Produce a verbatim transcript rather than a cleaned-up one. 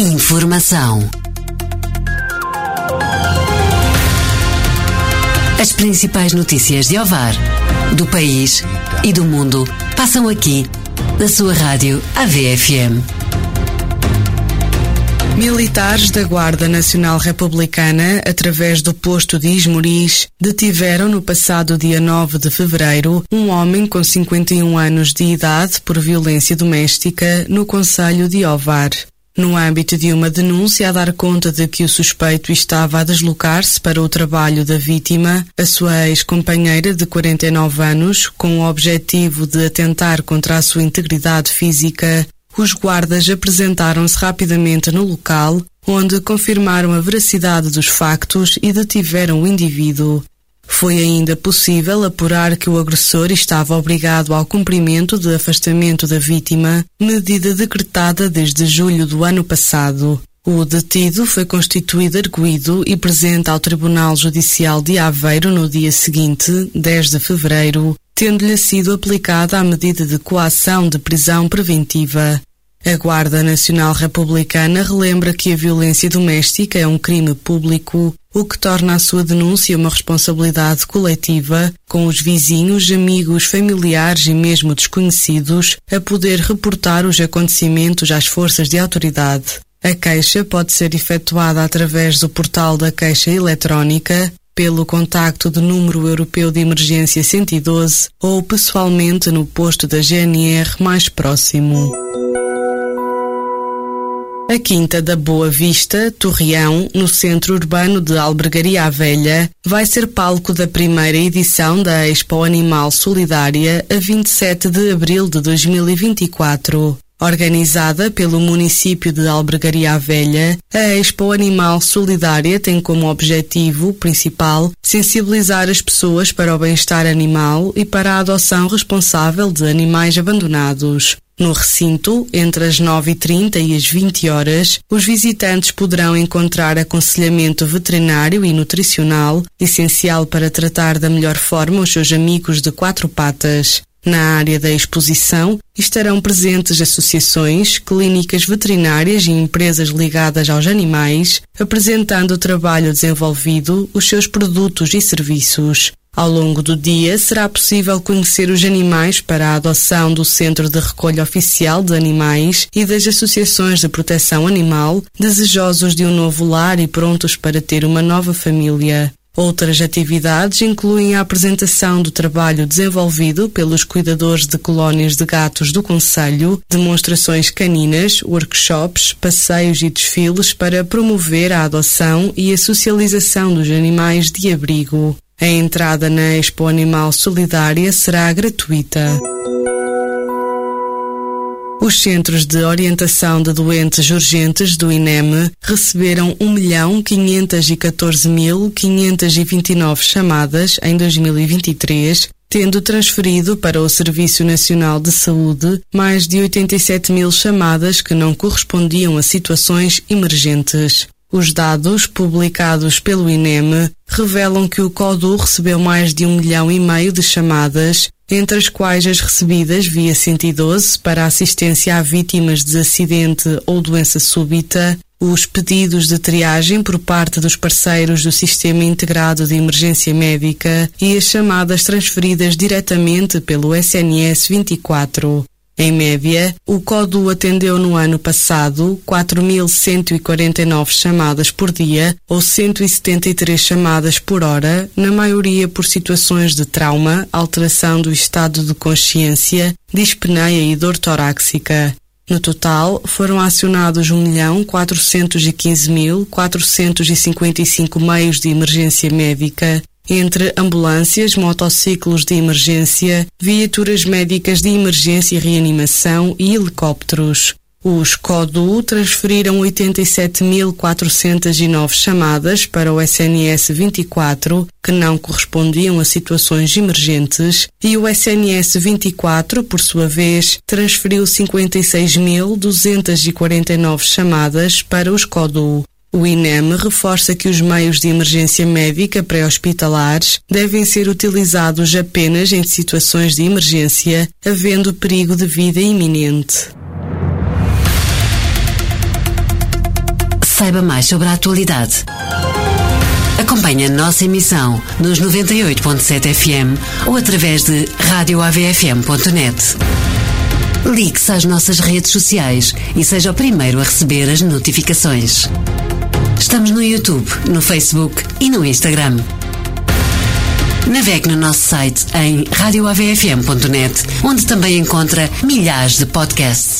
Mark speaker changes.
Speaker 1: Informação. As principais notícias de Ovar, do país e do mundo passam aqui, na sua rádio A V F M.
Speaker 2: Militares da Guarda Nacional Republicana, através do posto de Ismoriz, detiveram no passado dia nove de fevereiro um homem com cinquenta e um anos de idade por violência doméstica no concelho de Ovar. No âmbito de uma denúncia a dar conta de que o suspeito estava a deslocar-se para o trabalho da vítima, a sua ex-companheira de quarenta e nove anos, com o objetivo de atentar contra a sua integridade física, os guardas apresentaram-se rapidamente no local, onde confirmaram a veracidade dos factos e detiveram o indivíduo. Foi ainda possível apurar que o agressor estava obrigado ao cumprimento de afastamento da vítima, medida decretada desde julho do ano passado. O detido foi constituído arguido e presente ao Tribunal Judicial de Aveiro no dia seguinte, dez de fevereiro, tendo-lhe sido aplicada a medida de coação de prisão preventiva. A Guarda Nacional Republicana relembra que a violência doméstica é um crime público, o que torna a sua denúncia uma responsabilidade coletiva, com os vizinhos, amigos, familiares e mesmo desconhecidos a poder reportar os acontecimentos às forças de autoridade. A queixa pode ser efetuada através do portal da queixa eletrónica, pelo contacto do número europeu de emergência cento e doze ou pessoalmente no posto da G N R mais próximo. A Quinta da Boa Vista, Torreão, no centro urbano de Albergaria à Velha, vai ser palco da primeira edição da Expo Animal Solidária a vinte e sete de abril de dois mil e vinte e quatro. Organizada pelo município de Albergaria à Velha, a Expo Animal Solidária tem como objetivo principal sensibilizar as pessoas para o bem-estar animal e para a adoção responsável de animais abandonados. No recinto, entre as nove e trinta e as vinte horas, os visitantes poderão encontrar aconselhamento veterinário e nutricional, essencial para tratar da melhor forma os seus amigos de quatro patas. Na área da exposição estarão presentes associações, clínicas veterinárias e empresas ligadas aos animais, apresentando o trabalho desenvolvido, os seus produtos e serviços. Ao longo do dia será possível conhecer os animais para a adoção do Centro de Recolha Oficial de Animais e das associações de proteção animal, desejosos de um novo lar e prontos para ter uma nova família. Outras atividades incluem a apresentação do trabalho desenvolvido pelos cuidadores de colónias de gatos do concelho, demonstrações caninas, workshops, passeios e desfiles para promover a adoção e a socialização dos animais de abrigo. A entrada na Expo Animal Solidária será gratuita. Os Centros de Orientação de Doentes Urgentes do INEM receberam um milhão quinhentos e catorze mil quinhentos e vinte e nove chamadas em dois mil e vinte e três, tendo transferido para o Serviço Nacional de Saúde mais de oitenta e sete mil chamadas que não correspondiam a situações emergentes. Os dados, publicados pelo INEM, revelam que o CODU recebeu mais de um milhão e meio de chamadas, entre as quais as recebidas via cento e doze para assistência a vítimas de acidente ou doença súbita, os pedidos de triagem por parte dos parceiros do Sistema Integrado de Emergência Médica e as chamadas transferidas diretamente pelo S N S vinte e quatro. Em média, o CODU atendeu no ano passado quatro mil cento e quarenta e nove chamadas por dia ou cento e setenta e três chamadas por hora, na maioria por situações de trauma, alteração do estado de consciência, dispneia e dor torácica. No total, foram acionados um milhão quatrocentos e quinze mil quatrocentos e cinquenta e cinco meios de emergência médica, entre ambulâncias, motociclos de emergência, viaturas médicas de emergência e reanimação e helicópteros. Os CODU transferiram oitenta e sete mil quatrocentos e nove chamadas para o S N S vinte e quatro, que não correspondiam a situações emergentes, e o S N S vinte e quatro, por sua vez, transferiu cinquenta e seis mil duzentos e quarenta e nove chamadas para os CODU. O INEM reforça que os meios de emergência médica pré-hospitalares devem ser utilizados apenas em situações de emergência, havendo perigo de vida iminente.
Speaker 1: Saiba mais sobre a atualidade. Acompanhe a nossa emissão nos noventa e oito ponto sete F M ou através de rádio A V F M ponto net. Ligue-se às nossas redes sociais e seja o primeiro a receber as notificações. Estamos no YouTube, no Facebook e no Instagram. Navegue no nosso site em rádio A V F M ponto net, onde também encontra milhares de podcasts.